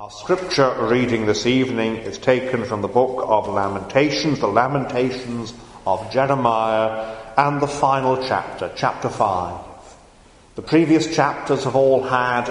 Our scripture reading this evening is taken from the book of Lamentations, the Lamentations of Jeremiah, and the final chapter, chapter 5. The previous chapters have all had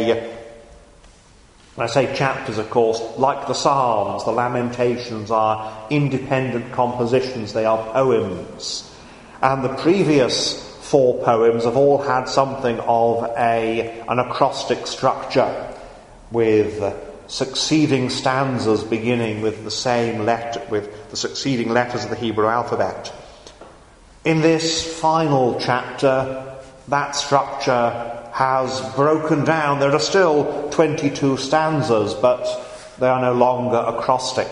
when I say chapters, of course, like the Psalms, the Lamentations are independent compositions, they are poems. And the previous 4 poems have all had something of an acrostic structure, with succeeding stanzas beginning with the same letter, with the succeeding letters of the Hebrew alphabet. In this final chapter, that structure has broken down. There are still 22 stanzas, but they are no longer acrostic.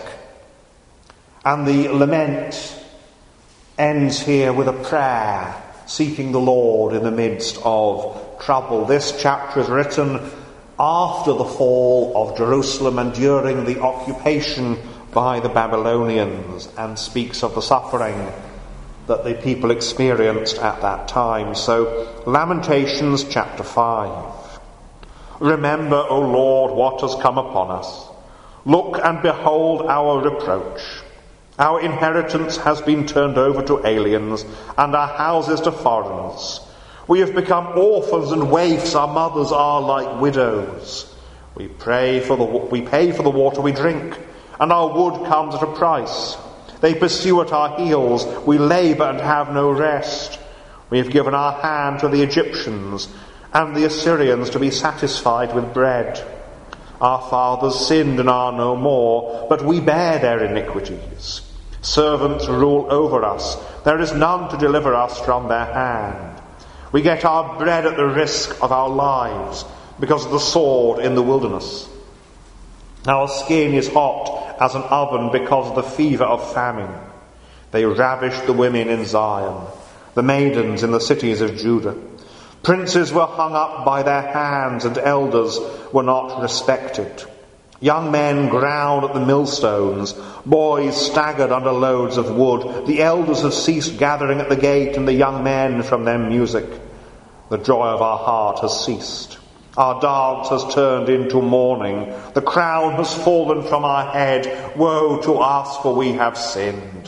And the lament ends here with a prayer, seeking the Lord in the midst of trouble. This chapter is written after the fall of Jerusalem and during the occupation by the Babylonians, and speaks of the suffering that the people experienced at that time. So, Lamentations chapter 5. Remember, O Lord, what has come upon us. Look and behold our reproach. Our inheritance has been turned over to aliens, and our houses to foreigners. We have become orphans and waifs, our mothers are like widows. We pay for the water we drink, and our wood comes at a price. They pursue at our heels, we labour and have no rest. We have given our hand to the Egyptians and the Assyrians to be satisfied with bread. Our fathers sinned and are no more, but we bear their iniquities. Servants rule over us, there is none to deliver us from their hand. We get our bread at the risk of our lives because of the sword in the wilderness. Our skin is hot as an oven because of the fever of famine. They ravished the women in Zion, the maidens in the cities of Judah. Princes were hung up by their hands, and elders were not respected. Young men ground at the millstones, boys staggered under loads of wood. The elders have ceased gathering at the gate, and the young men from their music. The joy of our heart has ceased. Our dance has turned into mourning. The crown has fallen from our head. Woe to us, for we have sinned.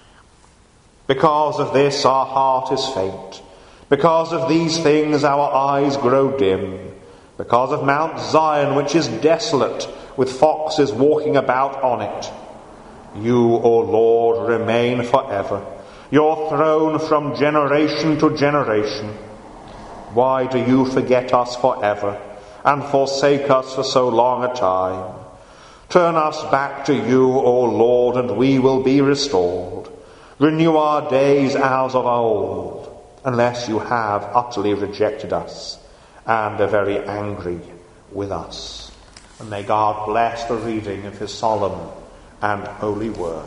Because of this our heart is faint. Because of these things our eyes grow dim. Because of Mount Zion, which is desolate, with foxes walking about on it. You, O Lord, remain forever, your throne from generation to generation. Why do you forget us forever and forsake us for so long a time? Turn us back to you, O Lord, and we will be restored. Renew our days as of old, unless you have utterly rejected us and are very angry with us. And may God bless the reading of his solemn and holy word.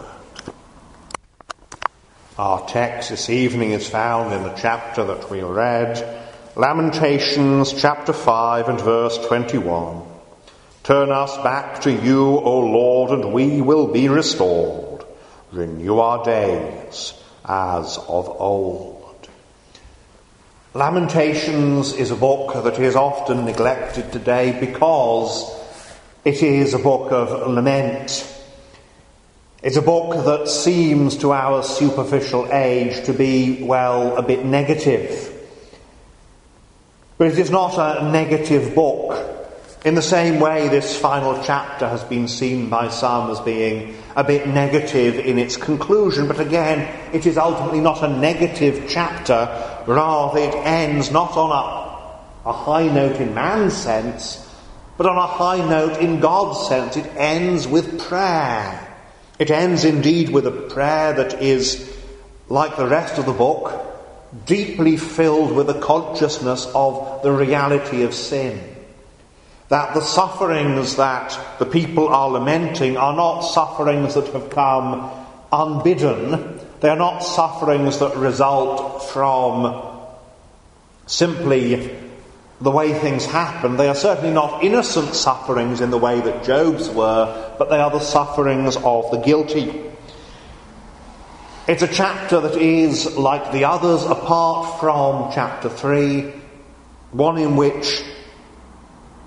Our text this evening is found in the chapter that we read, Lamentations chapter 5 and verse 21. Turn us back to you, O Lord, and we will be restored. Renew our days as of old. Lamentations is a book that is often neglected today because it is a book of lament. It's a book that seems to our superficial age to be, a bit negative. But it is not a negative book. In the same way, this final chapter has been seen by some as being a bit negative in its conclusion. But again, it is ultimately not a negative chapter. Rather, it ends not on a high note in man's sense, but on a high note in God's sense. It ends with prayer. It ends indeed with a prayer that is, like the rest of the book, deeply filled with the consciousness of the reality of sin. That the sufferings that the people are lamenting are not sufferings that have come unbidden. They are not sufferings that result from simply the way things happen. They are certainly not innocent sufferings in the way that Job's were, but they are the sufferings of the guilty. It's a chapter that is, like the others, apart from chapter 3, one in which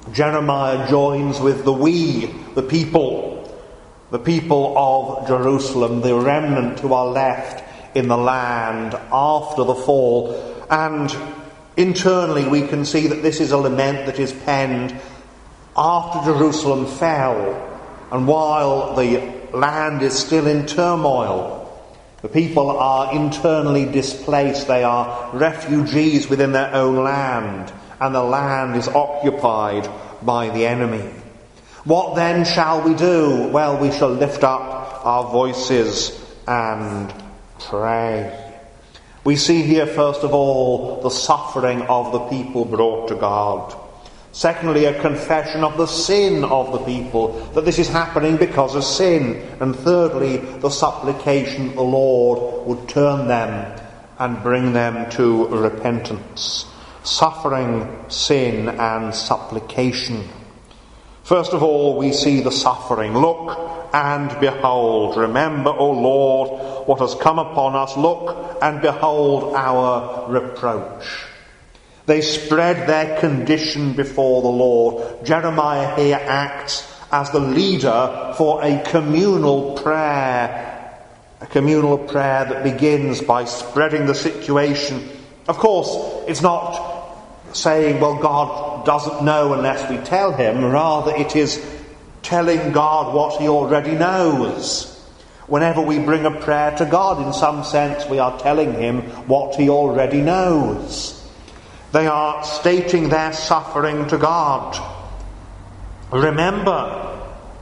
Jeremiah joins with the people of Jerusalem, the remnant who are left in the land after the fall. And internally we can see that this is a lament that is penned after Jerusalem fell, and while the land is still in turmoil. The people are internally displaced. They are refugees within their own land, and the land is occupied by the enemy. What then shall we do? Well, we shall lift up our voices and pray. We see here, first of all, the suffering of the people brought to God. Secondly, a confession of the sin of the people, that this is happening because of sin. And thirdly, the supplication the Lord would turn them and bring them to repentance. Suffering, sin, and supplication. First of all, we see the suffering. Look and behold. Remember, O Lord, what has come upon us. Look and behold our reproach. They spread their condition before the Lord. Jeremiah here acts as the leader for a communal prayer that begins by spreading the situation. Of course, it's not saying, well, God doesn't know unless we tell him. Rather, it is telling God what he already knows. Whenever we bring a prayer to God, in some sense, we are telling him what he already knows. They are stating their suffering to God. Remember,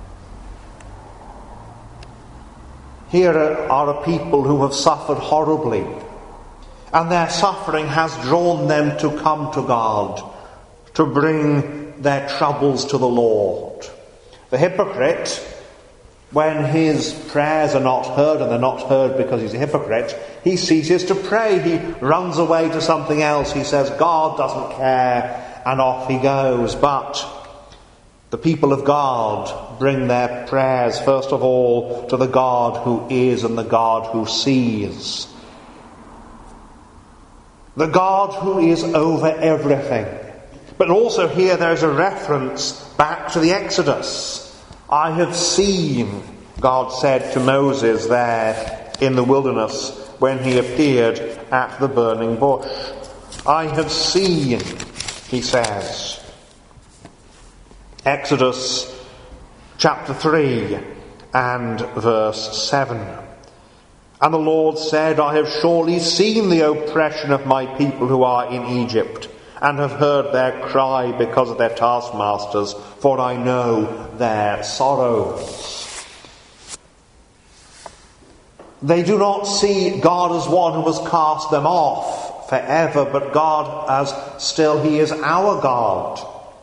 here are a people who have suffered horribly, and their suffering has drawn them to come to God, to bring their troubles to the Lord. The hypocrite, when his prayers are not heard, and they're not heard because he's a hypocrite, he ceases to pray. He runs away to something else. He says, God doesn't care, and off he goes. But the people of God bring their prayers, first of all, to the God who is and the God who sees. The God who is over everything. But also here there is a reference back to the Exodus. I have seen, God said to Moses there in the wilderness when he appeared at the burning bush. I have seen, he says. Exodus chapter 3 and verse 7. And the Lord said, I have surely seen the oppression of my people who are in Egypt, and have heard their cry because of their taskmasters, for I know their sorrows. They do not see God as one who has cast them off forever, but God as still he is our God.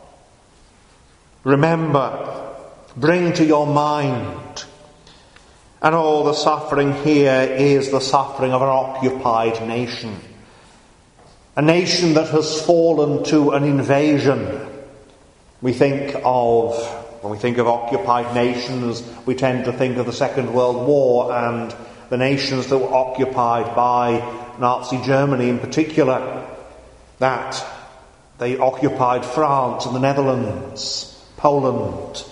Remember, bring to your mind, and all the suffering here is the suffering of an occupied nation. A nation that has fallen to an invasion. When we think of occupied nations, we tend to think of the Second World War and the nations that were occupied by Nazi Germany in particular. That they occupied France and the Netherlands, Poland,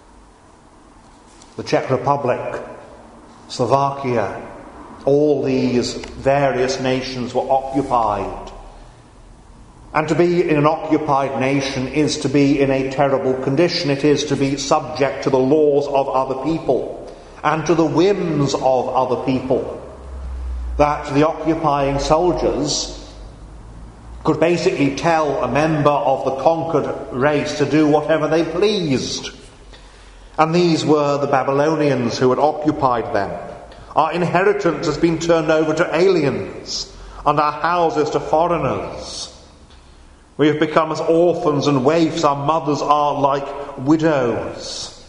the Czech Republic, Slovakia. All these various nations were occupied. And to be in an occupied nation is to be in a terrible condition. It is to be subject to the laws of other people and to the whims of other people. That the occupying soldiers could basically tell a member of the conquered race to do whatever they pleased. And these were the Babylonians who had occupied them. Our inheritance has been turned over to aliens, and our houses to foreigners. We have become as orphans and waifs. Our mothers are like widows.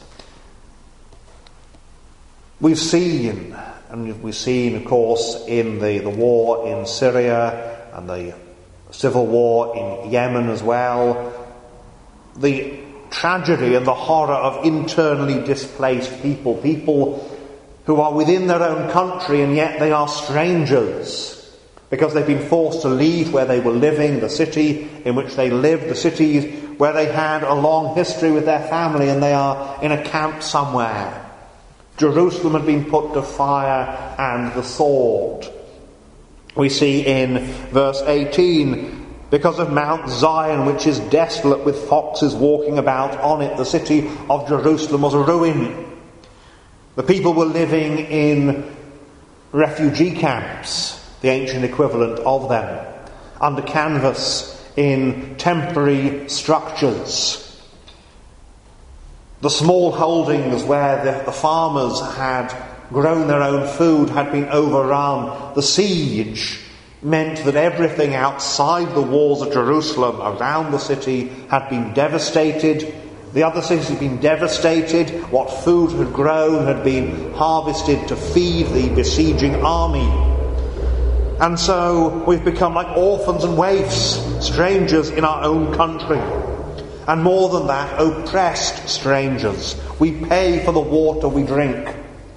We've seen, of course, in the war in Syria and the civil war in Yemen as well, the tragedy and the horror of internally displaced people who are within their own country and yet they are strangers. Because they've been forced to leave where they were living, the city in which they lived, the city where they had a long history with their family and they are in a camp somewhere. Jerusalem had been put to fire and the sword. We see in verse 18, because of Mount Zion, which is desolate with foxes walking about on it, the city of Jerusalem was a ruin. The people were living in refugee camps, the ancient equivalent of them, under canvas in temporary structures. The small holdings where the farmers had grown their own food had been overrun. The siege meant that everything outside the walls of Jerusalem around the city had been devastated. The other cities had been devastated. What food had grown had been harvested to feed the besieging army. And so we've become like orphans and waifs, strangers in our own country. And more than that, oppressed strangers. We pay for the water we drink.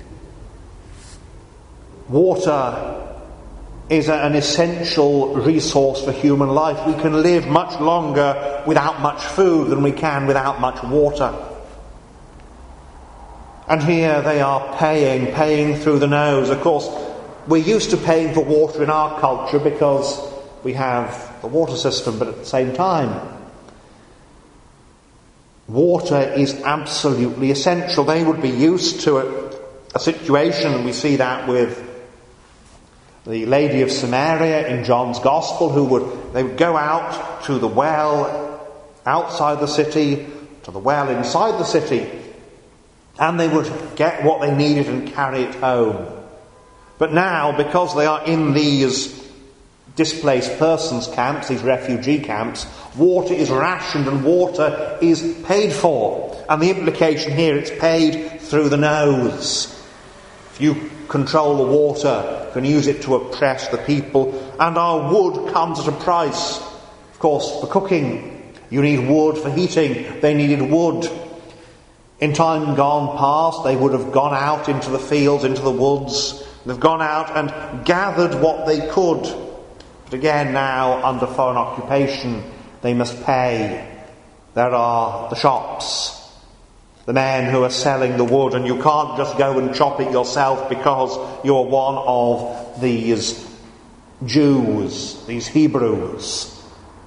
Water is an essential resource for human life. We can live much longer without much food than we can without much water. And here they are paying through the nose. Of course, we're used to paying for water in our culture because we have the water system, but at the same time, water is absolutely essential. They would be used to a situation, and we see that with the lady of Samaria in John's Gospel, they would go out to the well outside the city, to the well inside the city, and they would get what they needed and carry it home. But now, because they are in these displaced persons camps, these refugee camps, water is rationed and water is paid for. And the implication here, it's paid through the nose. If you control the water, you can use it to oppress the people. And our wood comes at a price. Of course, for cooking, you need wood. For heating, they needed wood. In time gone past, they would have gone out into the fields, into the woods. They've gone out and gathered what they could. But again, now, under foreign occupation, they must pay. There are the shops, the men who are selling the wood, and you can't just go and chop it yourself because you're one of these Jews, these Hebrews.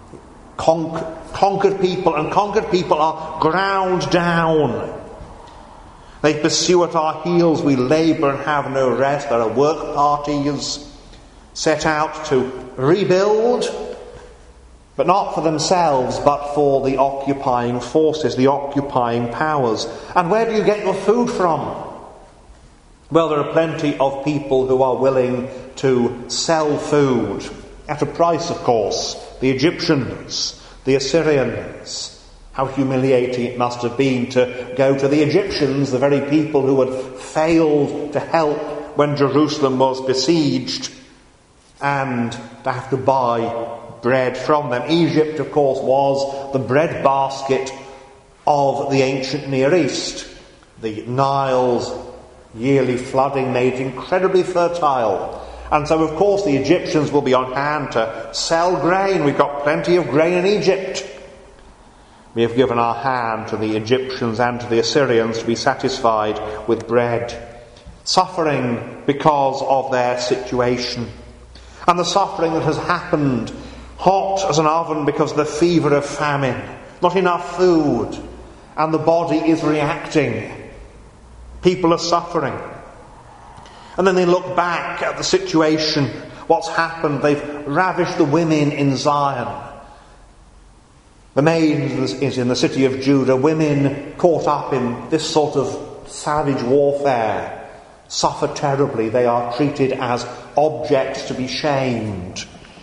Conquered people, and conquered people are ground down. They pursue at our heels, we labour and have no rest. There are work parties set out to rebuild, but not for themselves, but for the occupying forces, the occupying powers. And where do you get your food from? Well, there are plenty of people who are willing to sell food, at a price, of course. The Egyptians, the Assyrians. How humiliating it must have been to go to the Egyptians, the very people who had failed to help when Jerusalem was besieged, and to have to buy bread from them. Egypt, of course, was the breadbasket of the ancient Near East. The Nile's yearly flooding made it incredibly fertile. And so, of course, the Egyptians will be on hand to sell grain. We've got plenty of grain in Egypt. We have given our hand to the Egyptians and to the Assyrians to be satisfied with bread. Suffering because of their situation. And the suffering that has happened, hot as an oven because of the fever of famine. Not enough food. And the body is reacting. People are suffering. And then they look back at the situation, what's happened. They've ravished the women in Zion. The maidens in the city of Judah, women caught up in this sort of savage warfare, suffer terribly. They are treated as objects to be shamed.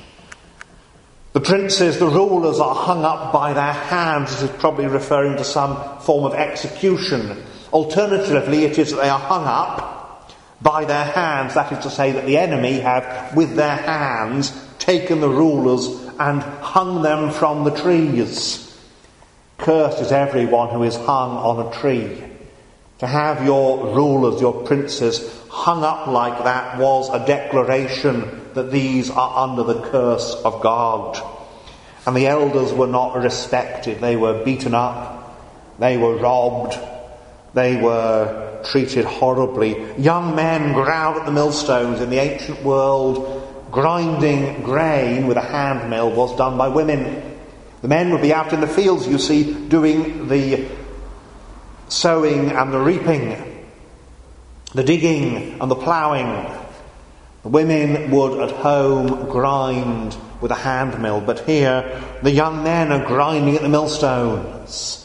The princes, the rulers, are hung up by their hands. This is probably referring to some form of execution. Alternatively, it is that they are hung up by their hands. That is to say that the enemy have, with their hands, taken the rulers and hung them from the trees. Cursed is everyone who is hung on a tree. To have your rulers, your princes, hung up like that was a declaration that these are under the curse of God. And the elders were not respected. They were beaten up, they were robbed, they were treated horribly. Young men ground at the millstones. In the ancient world, grinding grain with a hand mill was done by women. The men would be out in the fields, you see, doing the sowing and the reaping, the digging and the ploughing. The women would at home grind with a hand mill, but here the young men are grinding at the millstones.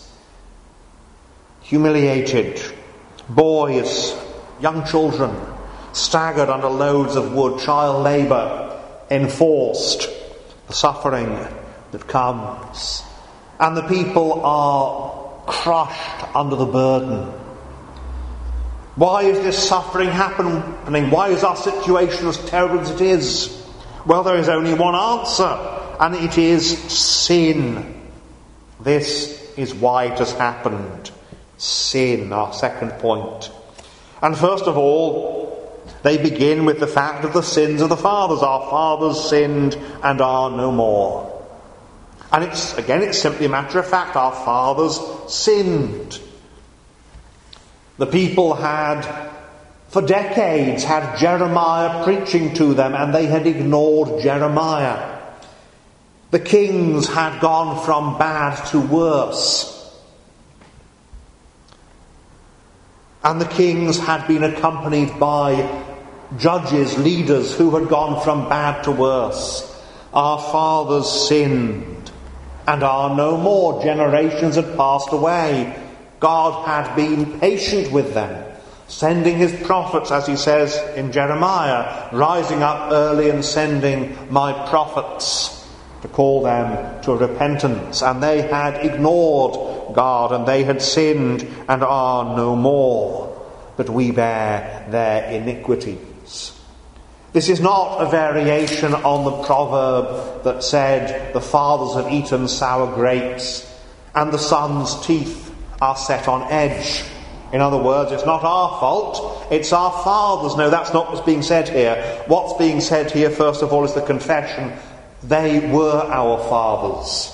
Humiliated. Boys, young children, staggered under loads of wood, child labour enforced, the suffering that comes. And the people are crushed under the burden. Why is this suffering happening? Why is our situation as terrible as it is? Well, there is only one answer, and it is sin. This is why it has happened. Sin, our second point. And first of all, they begin with the fact of the sins of the fathers. Our fathers sinned and are no more. And it's simply a matter of fact. Our fathers sinned. The people had, for decades, had Jeremiah preaching to them, and they had ignored Jeremiah. The kings had gone from bad to worse. And the kings had been accompanied by judges, leaders who had gone from bad to worse. Our fathers sinned and are no more. Generations had passed away. God had been patient with them, sending his prophets, as he says in Jeremiah, rising up early and sending my prophets to call them to repentance. And they had ignored God, and they had sinned and are no more, but we bear their iniquities. This is not a variation on the proverb that said, the fathers have eaten sour grapes and the sons' teeth are set on edge. In other words, it's not our fault, it's our fathers. No, that's not what's being said here. What's being said here, first of all, is the confession. They were our fathers.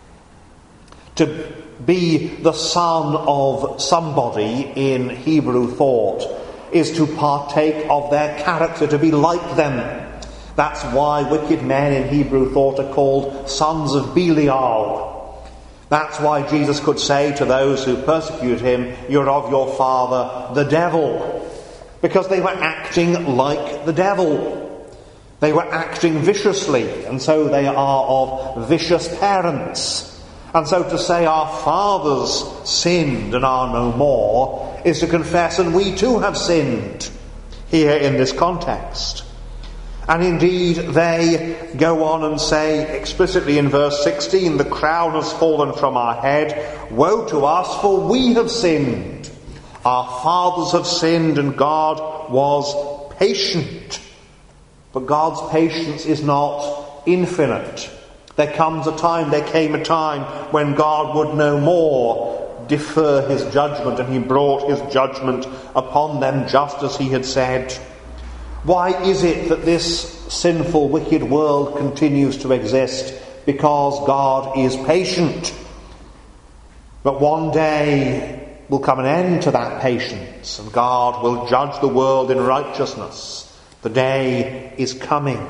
To be the son of somebody in Hebrew thought is to partake of their character, to be like them. That's why wicked men in Hebrew thought are called sons of Belial. That's why Jesus could say to those who persecute him, you're of your father, the devil. Because they were acting like the devil. They were acting viciously, and so they are of vicious parents. And so to say our fathers sinned and are no more is to confess, and we too have sinned here in this context. And indeed, they go on and say explicitly in verse 16, the crown has fallen from our head. Woe to us, for we have sinned. Our fathers have sinned, and God was patient. But God's patience is not infinite. There came a time when God would no more defer his judgment, and he brought his judgment upon them just as he had said. Why is it that this sinful, wicked world continues to exist? Because God is patient. But one day will come an end to that patience, and God will judge the world in righteousness. The day is coming.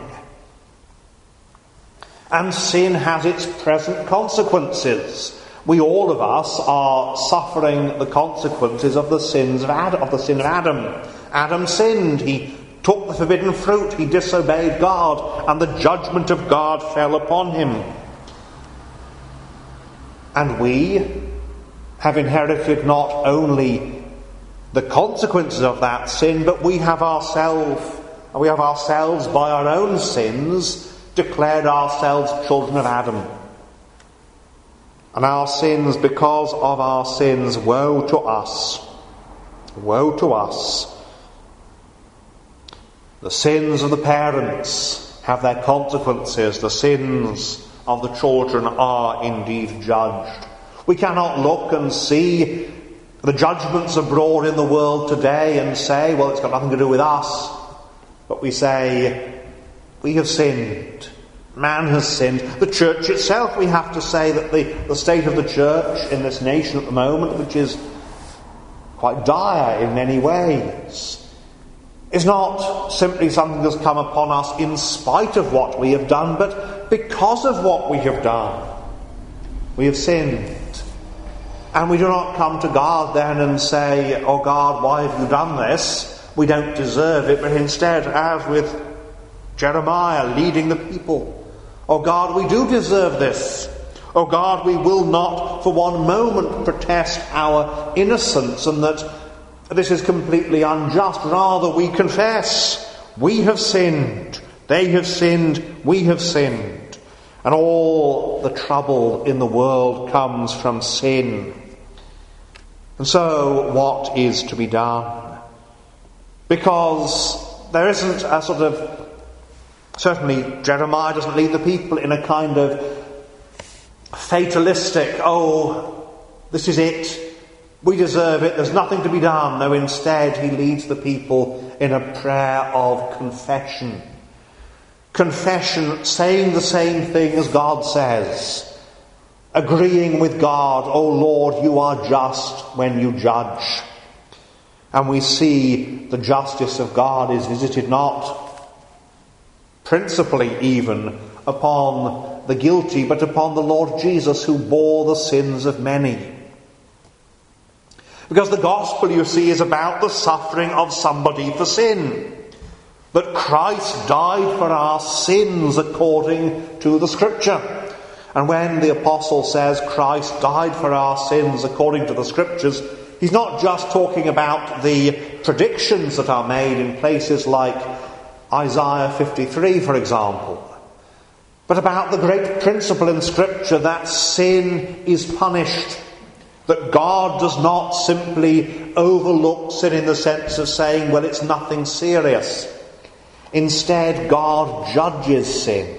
And sin has its present consequences. We, all of us, are suffering the consequences of the sin of Adam. Adam sinned. He took the forbidden fruit. He disobeyed God, and the judgment of God fell upon him. And we have inherited not only the consequences of that sin, but we have ourselves, by our own sins, declared ourselves children of Adam. And our sins, because of our sins, woe to us. Woe to us. The sins of the parents have their consequences. The sins of the children are indeed judged. We cannot look and see the judgments abroad in the world today and say, well, it's got nothing to do with us. But we say, we have sinned. Man has sinned. The church itself, we have to say that the state of the church in this nation at the moment, which is quite dire in many ways, is not simply something that's come upon us in spite of what we have done, but because of what we have done. We have sinned. And we do not come to God then and say, "Oh God, why have you done this? We don't deserve it." But instead, as with Jeremiah leading the people, "Oh God, we do deserve this. Oh God, we will not for one moment protest our innocence and that this is completely unjust. Rather, we confess, we have sinned, they have sinned, we have sinned. And all the trouble in the world comes from sin." And so, what is to be done? Because there isn't a sort of... Certainly, Jeremiah doesn't lead the people in a kind of fatalistic, "Oh, this is it, we deserve it, there's nothing to be done." No, instead, he leads the people in a prayer of confession. Confession, saying the same thing as God says. Agreeing with God, "Oh Lord, you are just when you judge." And we see the justice of God is visited not principally even upon the guilty, but upon the Lord Jesus, who bore the sins of many. Because the gospel, you see, is about the suffering of somebody for sin. That Christ died for our sins according to the Scripture. And when the apostle says Christ died for our sins according to the Scriptures, he's not just talking about the predictions that are made in places like Isaiah 53, for example, but about the great principle in Scripture that sin is punished, that God does not simply overlook sin in the sense of saying, "Well, it's nothing serious." Instead, God judges sin.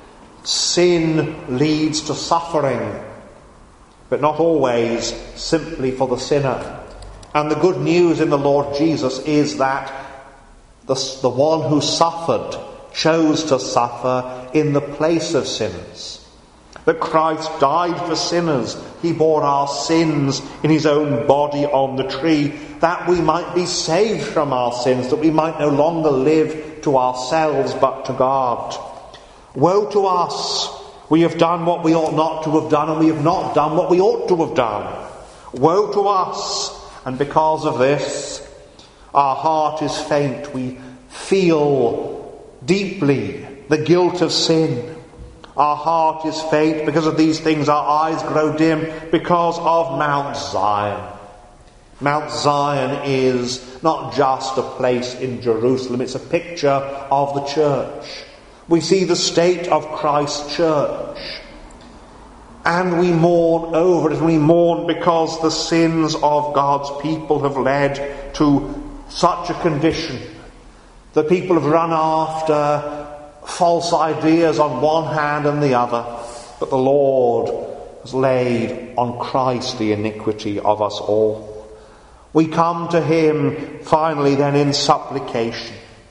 Sin leads to suffering, but not always simply for the sinner. And the good news in the Lord Jesus is that the one who suffered chose to suffer in the place of sinners. That Christ died for sinners. He bore our sins in his own body on the tree, that we might be saved from our sins, that we might no longer live to ourselves but to God. Woe to us! We have done what we ought not to have done, and we have not done what we ought to have done. Woe to us! And because of this, our heart is faint. We feel deeply the guilt of sin. Our heart is faint because of these things. Our eyes grow dim because of Mount Zion. Mount Zion is not just a place in Jerusalem, it's a picture of the church. We see the state of Christ's church, and we mourn over it. We mourn because the sins of God's people have led to such a condition. The people have run after false ideas on one hand and the other, but the Lord has laid on Christ the iniquity of us all. We come to him finally then in supplication.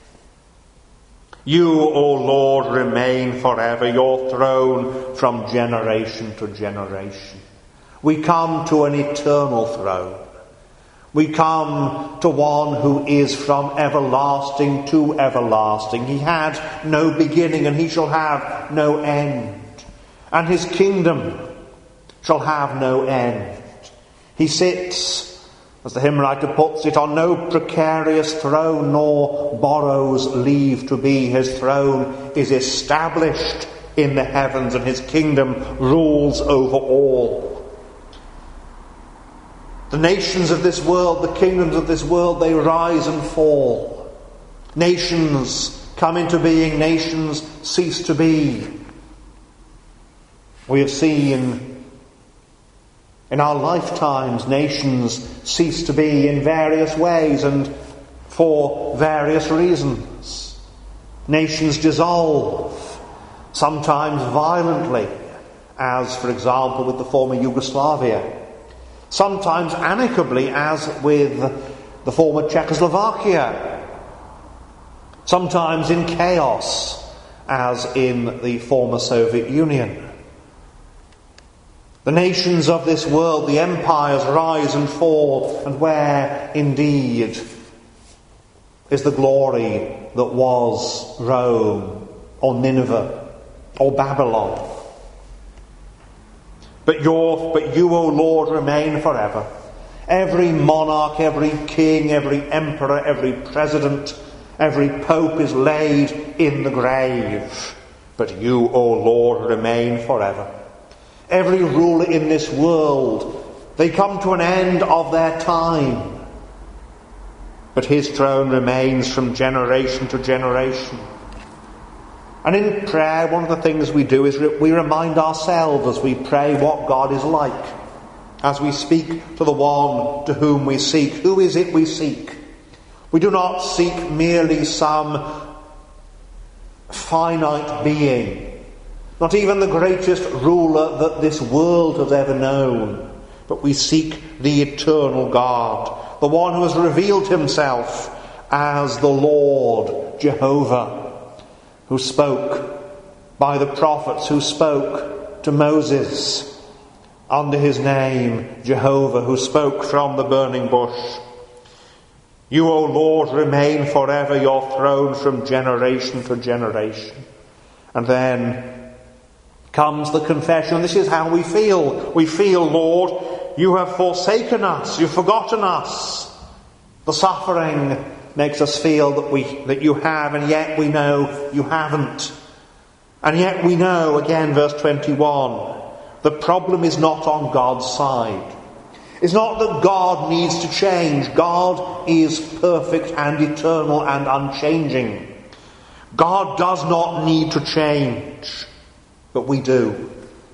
You, O Lord, remain forever, your throne from generation to generation. We come to an eternal throne. We come to one who is from everlasting to everlasting. He had no beginning and he shall have no end. And his kingdom shall have no end. He sits, as the hymn writer puts it, on no precarious throne, nor borrows leave to be. His throne is established in the heavens, and his kingdom rules over all. The nations of this world, the kingdoms of this world, they rise and fall. Nations come into being, nations cease to be. We have seen in our lifetimes, nations cease to be in various ways and for various reasons. Nations dissolve, sometimes violently, as, for example, with the former Yugoslavia. Sometimes amicably, as with the former Czechoslovakia. Sometimes in chaos, as in the former Soviet Union. The nations of this world, the empires, rise and fall, and where indeed is the glory that was Rome or Nineveh or Babylon? But you, O Lord, remain forever. Every monarch, every king, every emperor, every president, every pope is laid in the grave. But you, O Lord, remain forever. Every ruler in this world, they come to an end of their time. But his throne remains from generation to generation. And in prayer, one of the things we do is we remind ourselves as we pray what God is like. As we speak to the one to whom we seek. Who is it we seek? We do not seek merely some finite being. Not even the greatest ruler that this world has ever known. But we seek the eternal God. The one who has revealed himself as the Lord Jehovah. Who spoke by the prophets, who spoke to Moses under his name, Jehovah, who spoke from the burning bush. You, O Lord, remain forever, your throne from generation to generation. And then comes the confession. This is how we feel. We feel, Lord, you have forsaken us, you've forgotten us. The suffering makes us feel that you have, and yet we know you haven't. And yet we know, again, verse 21, the problem is not on God's side. It's not that God needs to change. God is perfect and eternal and unchanging. God does not need to change, but we do.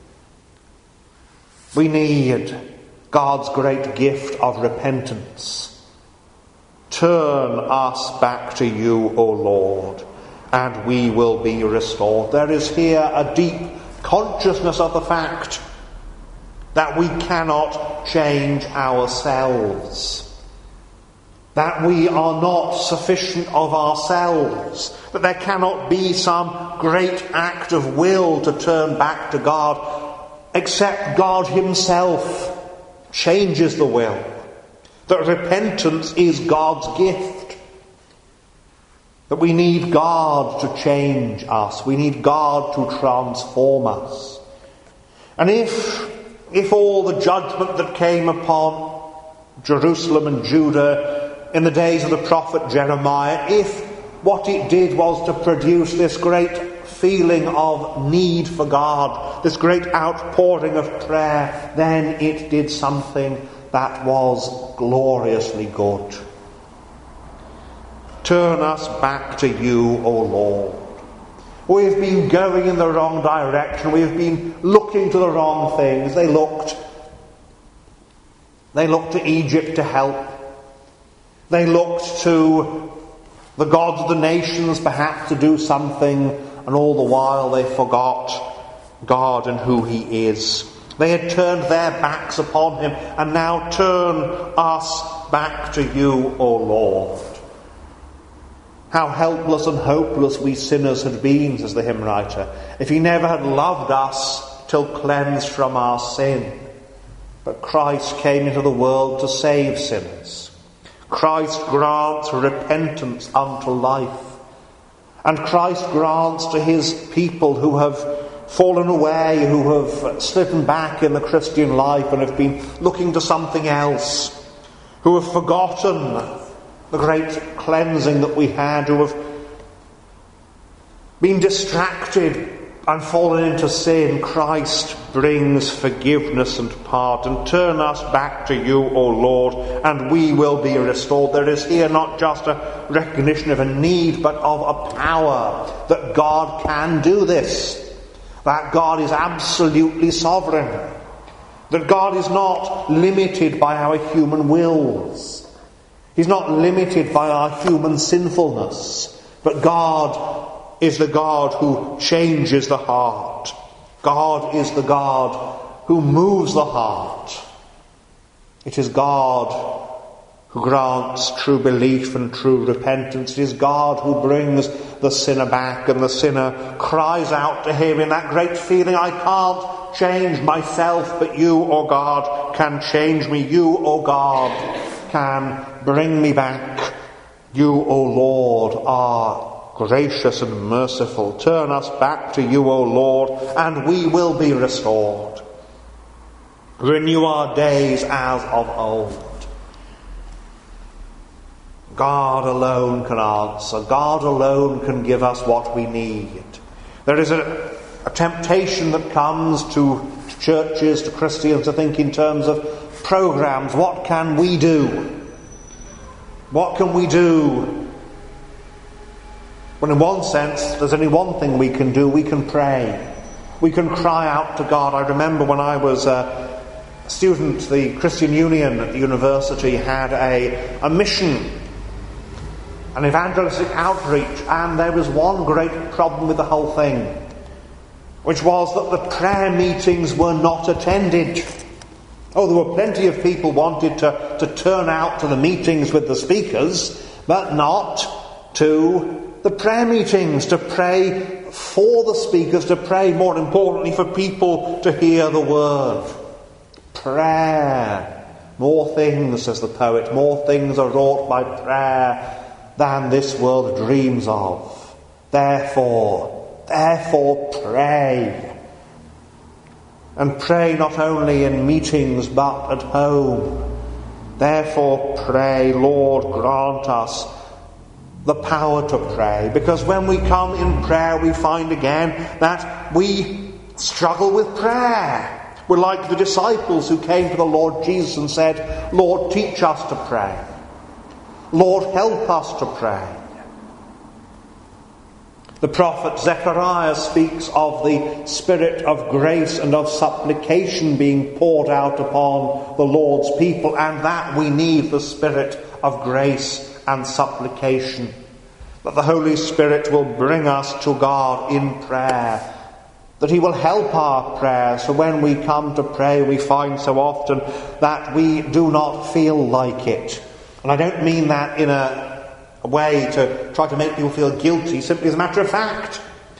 We need God's great gift of repentance. Turn us back to you, O Lord, and we will be restored. There is here a deep consciousness of the fact that we cannot change ourselves, that we are not sufficient of ourselves, that there cannot be some great act of will to turn back to God, except God himself changes the will. That repentance is God's gift. That we need God to change us. We need God to transform us. And if all the judgment that came upon Jerusalem and Judah in the days of the prophet Jeremiah, if what it did was to produce this great feeling of need for God, this great outpouring of prayer, then it did something that was gloriously good. Turn us back to you, O Lord. We have been going in the wrong direction. We have been looking to the wrong things. They looked to Egypt to help. They looked to the gods of the nations perhaps to do something, and all the while they forgot God and who he is. They had turned their backs upon him, and now turn us back to you, O Lord. How helpless and hopeless we sinners had been, says the hymn writer, if he never had loved us till cleansed from our sin. But Christ came into the world to save sinners. Christ grants repentance unto life. And Christ grants to his people who have fallen away, who have slidden back in the Christian life and have been looking to something else, who have forgotten the great cleansing that we had, who have been distracted and fallen into sin. Christ brings forgiveness and pardon. Turn us back to you, O Lord, and we will be restored. There is here not just a recognition of a need, but of a power that God can do this. That God is absolutely sovereign. That God is not limited by our human wills. He's not limited by our human sinfulness. But God is the God who changes the heart. God is the God who moves the heart. It is God who grants true belief and true repentance. It is God who brings the sinner back, and the sinner cries out to him in that great feeling, I can't change myself, but you, O God, can change me. You, O God, can bring me back. You, O Lord, are gracious and merciful. Turn us back to you, O Lord, and we will be restored. Renew our days as of old. God alone can answer. God alone can give us what we need. There is a temptation that comes to churches, to Christians, to think in terms of programs. What can we do? What can we do? Well, in one sense, there's only one thing we can do. We can pray. We can cry out to God. I remember when I was a student, the Christian Union at the university had a mission, an evangelistic outreach, and there was one great problem with the whole thing, which was that the prayer meetings were not attended. Oh, there were plenty of people wanted to turn out to the meetings with the speakers, but not to the prayer meetings, to pray for the speakers, to pray, more importantly, for people to hear the word. Prayer. More things, says the poet, more things are wrought by prayer than this world dreams of. Therefore pray. And pray not only in meetings but at home. Therefore pray, Lord, grant us the power to pray. Because when we come in prayer, we find again that we struggle with prayer. We're like the disciples who came to the Lord Jesus and said, Lord, teach us to pray. Lord, help us to pray. The prophet Zechariah speaks of the spirit of grace and of supplication being poured out upon the Lord's people, and that we need the spirit of grace and supplication. That the Holy Spirit will bring us to God in prayer, that he will help our prayer. So when we come to pray, we find so often that we do not feel like it. And I don't mean that in a way to try to make people feel guilty, simply as a matter of fact.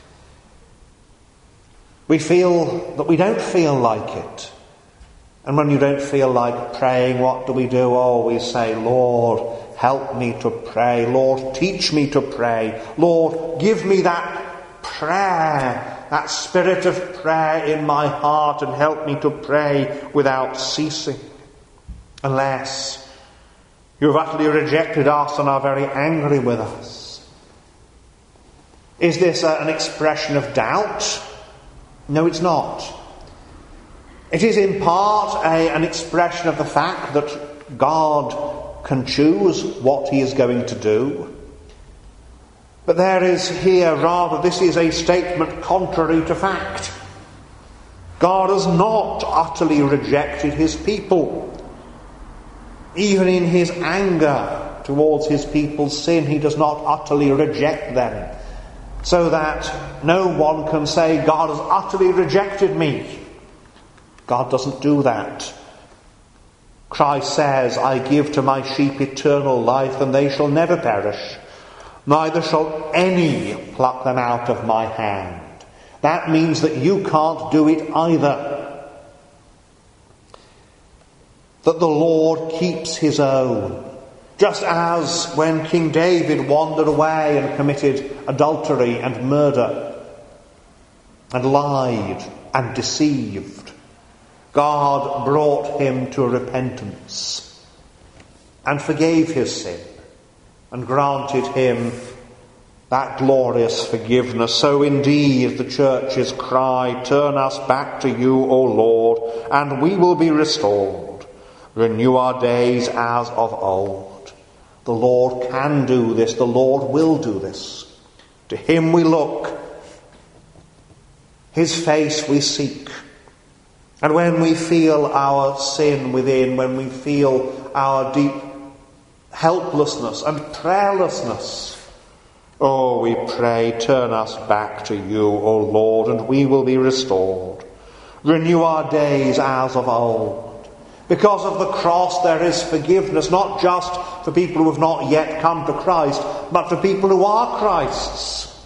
We feel that we don't feel like it. And when you don't feel like praying, what do? Oh, we say, Lord, help me to pray. Lord, teach me to pray. Lord, give me that prayer, that spirit of prayer in my heart, and help me to pray without ceasing. Unless you've utterly rejected us and are very angry with us. Is this an expression of doubt? No, it's not. It is in part an expression of the fact that God can choose what he is going to do. But there is here rather, this is a statement contrary to fact. God has not utterly rejected his people. Even in his anger towards his people's sin, he does not utterly reject them. So that no one can say, God has utterly rejected me. God doesn't do that. Christ says, I give to my sheep eternal life, and they shall never perish, neither shall any pluck them out of my hand. That means that you can't do it either. That the Lord keeps his own. Just as when King David wandered away and committed adultery and murder and lied and deceived, God brought him to repentance and forgave his sin and granted him that glorious forgiveness. So indeed the church's cry, turn us back to you, O Lord, and we will be restored. Renew our days as of old. The Lord can do this. The Lord will do this. To him we look. His face we seek. And when we feel our sin within, when we feel our deep helplessness and prayerlessness, oh, we pray, turn us back to you, O Lord, and we will be restored. Renew our days as of old. Because of the cross there is forgiveness, not just for people who have not yet come to Christ, but for people who are Christ's.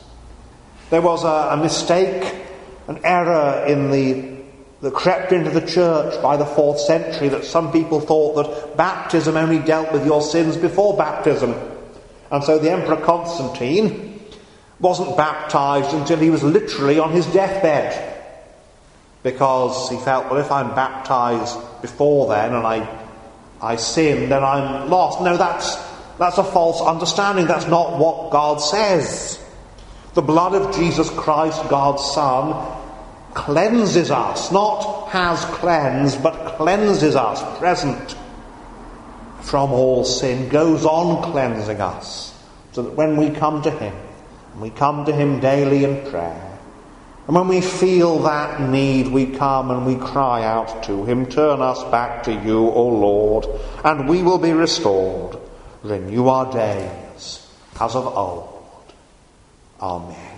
There was a mistake, an error that crept into the church by the 4th century, that some people thought that baptism only dealt with your sins before baptism. And so the Emperor Constantine wasn't baptized until he was literally on his deathbed, because he felt, well, if I'm baptized before then and I sin, then I'm lost. No, that's a false understanding. That's not what God says. The blood of Jesus Christ, God's Son, cleanses us, not has cleansed, but cleanses us, present, from all sin, goes on cleansing us, so that when we come to him, and we come to him daily in prayer, and when we feel that need, we come and we cry out to him, turn us back to you, O Lord, and we will be restored. Renew our days as of old. Amen.